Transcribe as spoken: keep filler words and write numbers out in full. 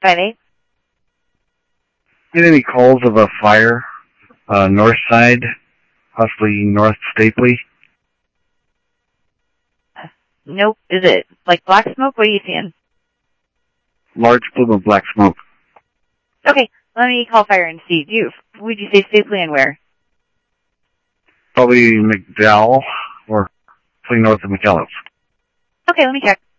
five eight. Get any calls of a fire, uh, north side, possibly North Stapley? Uh, nope. Is it like black smoke? What are you seeing? Large plume of black smoke. Okay, let me call fire and see. You, would you say Stapley and where? Probably McDowell or something north of McKellips. Okay, let me check.